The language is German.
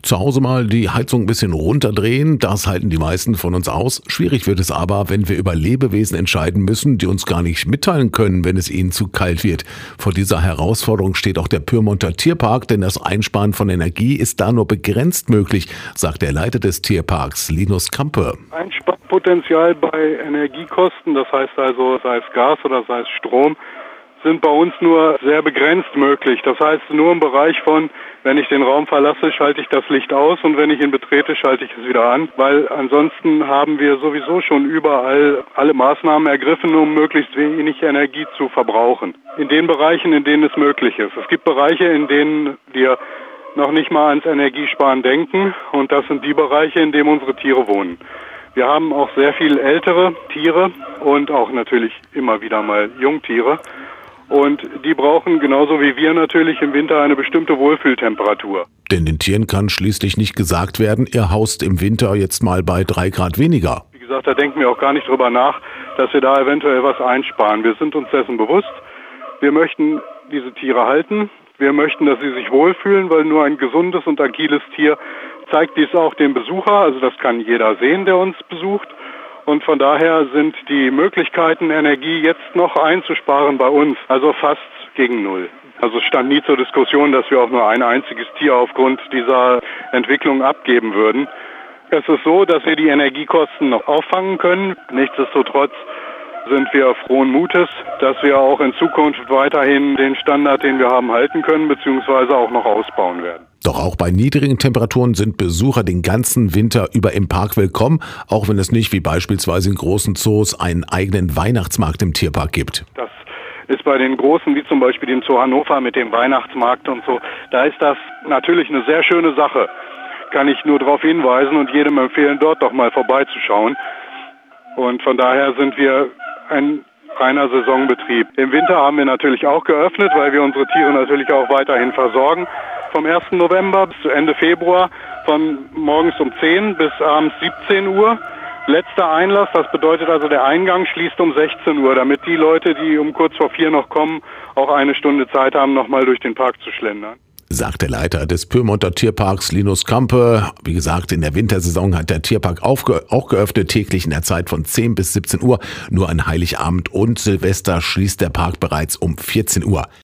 Zu Hause mal die Heizung ein bisschen runterdrehen, das halten die meisten von uns aus. Schwierig wird es aber, wenn wir über Lebewesen entscheiden müssen, die uns gar nicht mitteilen können, wenn es ihnen zu kalt wird. Vor dieser Herausforderung steht auch der Pyrmonter Tierpark, denn das Einsparen von Energie ist da nur begrenzt möglich, sagt der Leiter des Tierparks, Linus Kampe. Einsparpotenzial bei Energiekosten, das heißt also sei es Gas oder sei es Strom, sind bei uns nur sehr begrenzt möglich. Das heißt, nur im Bereich von, wenn ich den Raum verlasse, schalte ich das Licht aus und wenn ich ihn betrete, schalte ich es wieder an, weil ansonsten haben wir sowieso schon überall alle Maßnahmen ergriffen, um möglichst wenig Energie zu verbrauchen. In den Bereichen, in denen es möglich ist. Es gibt Bereiche, in denen wir noch nicht mal ans Energiesparen denken und das sind die Bereiche, in denen unsere Tiere wohnen. Wir haben auch sehr viel ältere Tiere und auch natürlich immer wieder mal Jungtiere. Und die brauchen genauso wie wir natürlich im Winter eine bestimmte Wohlfühltemperatur. Denn den Tieren kann schließlich nicht gesagt werden, ihr haust im Winter jetzt mal bei 3 Grad weniger. Wie gesagt, da denken wir auch gar nicht drüber nach, dass wir da eventuell was einsparen. Wir sind uns dessen bewusst. Wir möchten diese Tiere halten. Wir möchten, dass sie sich wohlfühlen, weil nur ein gesundes und agiles Tier zeigt dies auch dem Besucher. Also das kann jeder sehen, der uns besucht. Und von daher sind die Möglichkeiten, Energie jetzt noch einzusparen bei uns, also fast gegen null. Also es stand nie zur Diskussion, dass wir auch nur ein einziges Tier aufgrund dieser Entwicklung abgeben würden. Es ist so, dass wir die Energiekosten noch auffangen können. Nichtsdestotrotz sind wir frohen Mutes, dass wir auch in Zukunft weiterhin den Standard, den wir haben, halten können, beziehungsweise auch noch ausbauen werden. Doch auch bei niedrigen Temperaturen sind Besucher den ganzen Winter über im Park willkommen, auch wenn es nicht wie beispielsweise in großen Zoos einen eigenen Weihnachtsmarkt im Tierpark gibt. Das ist bei den großen, wie zum Beispiel dem Zoo Hannover mit dem Weihnachtsmarkt und so, da ist das natürlich eine sehr schöne Sache. Kann ich nur darauf hinweisen und jedem empfehlen, dort doch mal vorbeizuschauen. Und von daher sind wir ein reiner Saisonbetrieb. Im Winter haben wir natürlich auch geöffnet, weil wir unsere Tiere natürlich auch weiterhin versorgen. Vom 1. November bis zu Ende Februar, von morgens um 10 bis abends 17 Uhr. Letzter Einlass, das bedeutet also, der Eingang schließt um 16 Uhr, damit die Leute, die um kurz vor 4 noch kommen, auch eine Stunde Zeit haben, nochmal durch den Park zu schlendern. Sagt der Leiter des Pyrmonter Tierparks, Linus Kampe. Wie gesagt, in der Wintersaison hat der Tierpark auch geöffnet, täglich in der Zeit von 10 bis 17 Uhr. Nur an Heiligabend und Silvester schließt der Park bereits um 14 Uhr.